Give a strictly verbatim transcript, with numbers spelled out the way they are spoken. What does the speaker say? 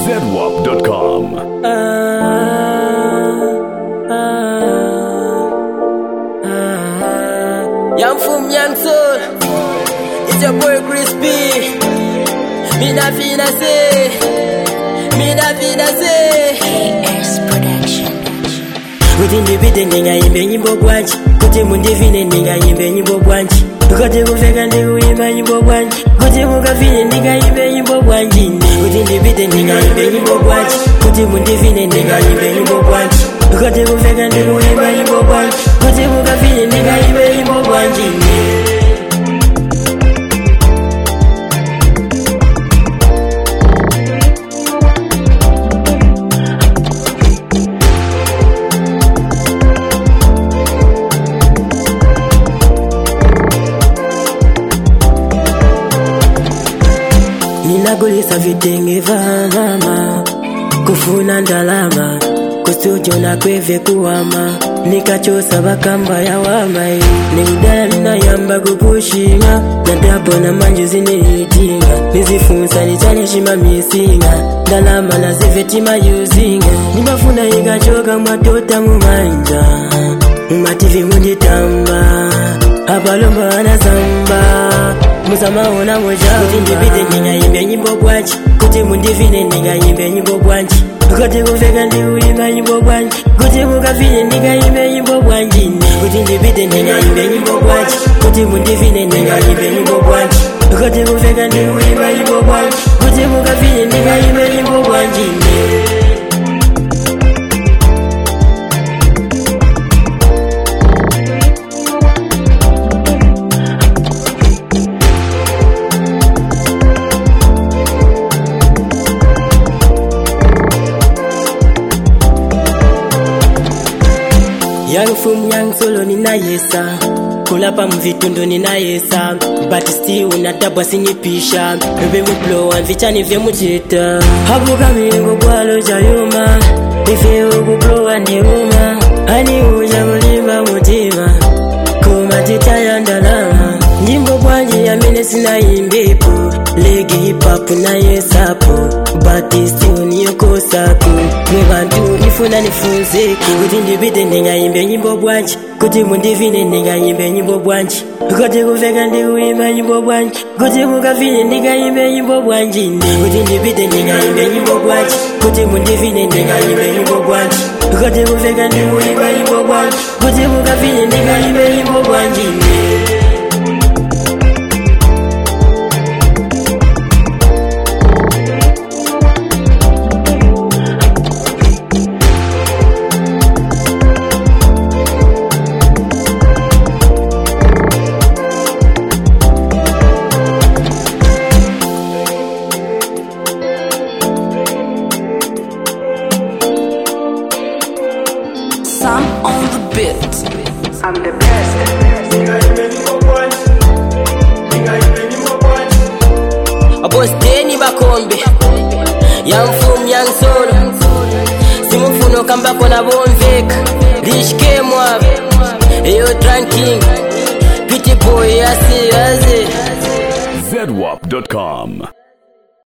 zedwap dot com. Ah, ah, ah. Young Fum, Young Soul. It's your boy Crispy. Me na fina say, me na fina say. A S Production. Kuti ndipite ndingayimbe nyimbo bwanji, kuti mundivine ndingayimbe nyimbo bwanji, kuti kufeka ndikuyimba nyimbo bwanji, kuti mukafine ndingayimbe nyimbo bwanji, kuti ndipite ndingayimbe nyimbo bwanji, kuti mundivine ndingayimbe nyimbo bwanji, kuti kufeka ndikuyimba nyimbo bwanji, kuti mukafine ndingayimbe nyimbo bwanji. Ninagulisa vitenge vya mama, kufuna ndalama, kustudio na kweve kuwama, nikachosa bakamba ya wama. Nigudala ninayamba kupushinga, nadabo na manju zinihitinga, nizifunsa nitanishima misinga, ndalama na zivetima yuzinga, nibafuna ikachoka mwatota mumanja, mumativi munditamba, abalomba anazamba, musamaona moja. Kuti ndipite ndingayimbe nyimbo bwanji, kuti mundivine ndingayimbe nyimbo bwanji, kuti kufeka ndikuyimba nyimbo bwanji, kuti mukafine ndingayimbe nyimbo bwanji, kuti ndipite ndingayimbe nyimbo bwanji, kuti mundivine ndingayimbe nyimbo bwanji, kuti kufeka ndikuyimba nyimbo bwanji, kuti mukafine ndingayimbe nyimbo bwanji. Young Fum, Young Solo nina yesa, kulapa mvitundo nina yesa, but still unadabwa sinipisha, rebe muplo anvichani vye mujita, habuka milingo bwalo jayuma, ife ukuplo aniruma, ani uja mulimba mutima, kumatita ya ndalama, nyimbo bwanji ya mine sina imbepo, legi hip hop na yesapo, but still niyoko saku, mwebantu nifuna nifunzeko, kuti ndipite ndingayimbe nyimbo bwanji, kuti mundivine ndingayimbe nyimbo bwanji, kuti kufeka ndikuyimba nyimbo bwanji, kuti mukafine ndingayimbe nyimbo bwanji, kuti ndipite ndingayimbe nyimbo bwanji, kuti mundivine ndingayimbe nyimbo bwanji, kuti kufeka ndikuyimba nyimbo bwanji, kuti mukafine ndingayimbe nyimbo bwanji. Sam on the beat. I'm the best. Boss Deni Bakombe, Young Fum, Young Solo, simufuno kamba kona bonveka, Rich K mwabe, eyo Tranking, Pity Boy yasi yazi. zedwap dot com.